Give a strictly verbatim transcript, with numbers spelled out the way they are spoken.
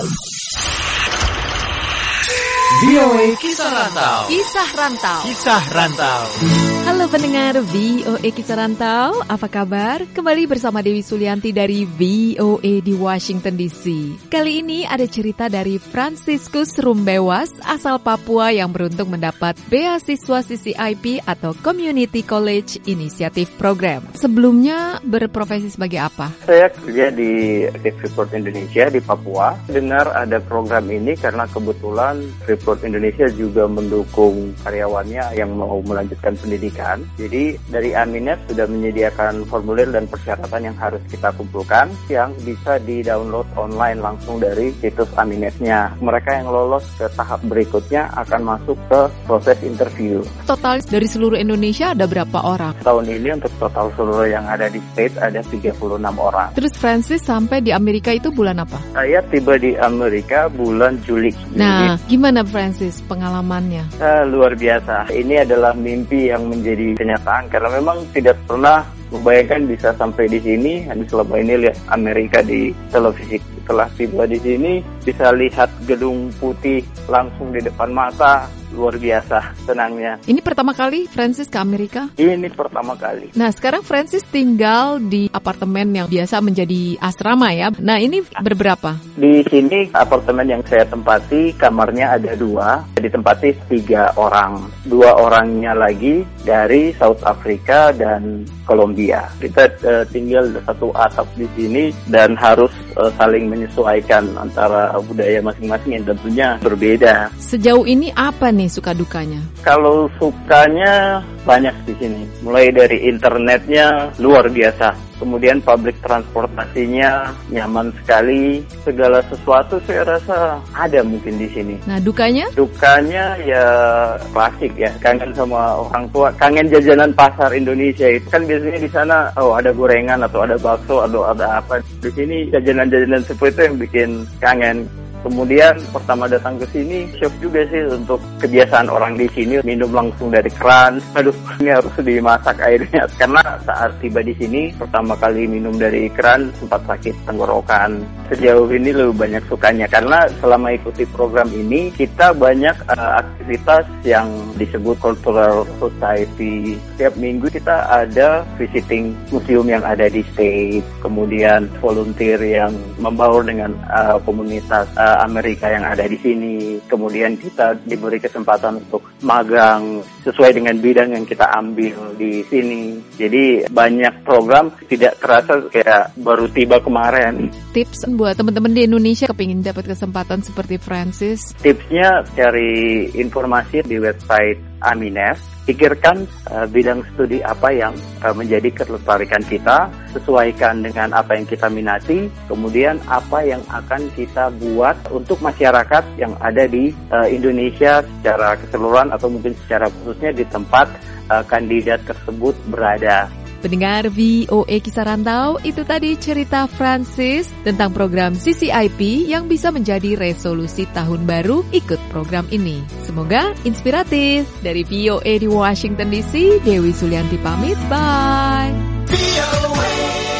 V O A Kisah Rantau. Kisah Rantau. Kisah Rantau. Halo pendengar V O A Kisah Rantau, apa kabar? Kembali bersama Dewi Sulianti dari V O A di Washington D C. Kali ini ada cerita dari Franciscus Rumbewas, asal Papua yang beruntung mendapat beasiswa C C I P atau Community College Initiative Program. Sebelumnya berprofesi sebagai apa? Saya kerja di Freeport Indonesia di Papua. Dengar ada program ini karena kebetulan Freeport Indonesia juga mendukung karyawannya yang mau melanjutkan pendidikan. Jadi dari Aminet sudah menyediakan formulir dan persyaratan yang harus kita kumpulkan yang bisa di-download online langsung dari situs Aminetnya. Mereka yang lolos ke tahap berikutnya akan masuk ke proses interview. Total dari seluruh Indonesia ada berapa orang? Tahun ini untuk total seluruh yang ada di state ada tiga puluh enam orang. Terus Francis sampai di Amerika itu bulan apa? Saya tiba di Amerika bulan Juli. Nah, gimana Francis pengalamannya? Uh, luar biasa. Ini adalah mimpi yang menjadi kenyataan karena memang tidak pernah membayangkan bisa sampai di sini. Hanya selama ini lihat Amerika di televisi. Setelah tiba di sini bisa lihat gedung putih langsung di depan mata. Luar biasa senangnya. Ini pertama kali Francis ke Amerika? Ini pertama kali. Nah, sekarang Francis tinggal di apartemen yang biasa menjadi asrama ya. Nah, ini berberapa? Di sini apartemen yang saya tempati kamarnya ada dua. Ditempati tiga orang. Dua orangnya lagi dari South Africa dan Kolombia. Kita uh, tinggal satu atap di sini dan harus uh, saling menyesuaikan antara budaya masing-masing yang tentunya berbeda. Sejauh ini apa nih suka dukanya? Kalau sukanya banyak di sini. Mulai dari internetnya luar biasa. Kemudian public transportasinya nyaman sekali. Segala sesuatu saya rasa ada mungkin di sini. Nah, dukanya? Dukanya ya klasik ya. Kangen sama orang tua. Kangen jajanan pasar Indonesia itu. Kan biasanya di sana oh ada gorengan atau ada bakso atau ada apa. Di sini jajanan-jajanan seperti itu yang bikin kangen. Kemudian pertama datang ke sini shock juga sih untuk kebiasaan orang di sini minum langsung dari keran. Aduh, ini harus dimasak airnya. Karena saat tiba di sini pertama kali minum dari keran sempat sakit tenggorokan. Sejauh ini lebih banyak sukanya karena selama ikuti program ini kita banyak uh, aktivitas yang disebut cultural society. Setiap minggu kita ada visiting museum yang ada di state. Kemudian volunteer yang membaur dengan uh, komunitas uh, Amerika yang ada di sini. Kemudian kita diberi kesempatan untuk magang sesuai dengan bidang yang kita ambil di sini. Jadi banyak program tidak terasa kayak baru tiba kemarin. Tips buat teman-teman di Indonesia kepingin dapat kesempatan seperti Francis? Tipsnya cari informasi di website Aminet. Pikirkan uh, bidang studi apa yang uh, menjadi ketertarikan kita, sesuaikan dengan apa yang kita minati, kemudian apa yang akan kita buat untuk masyarakat yang ada di uh, Indonesia secara keseluruhan atau mungkin secara khususnya di tempat uh, kandidat tersebut berada. Pendengar V O A Kisah Rantau, itu tadi cerita Francis tentang program C C I P yang bisa menjadi resolusi tahun baru ikut program ini. Semoga inspiratif. Dari V O A di Washington D C, Dewi Sulianti pamit, bye. V O A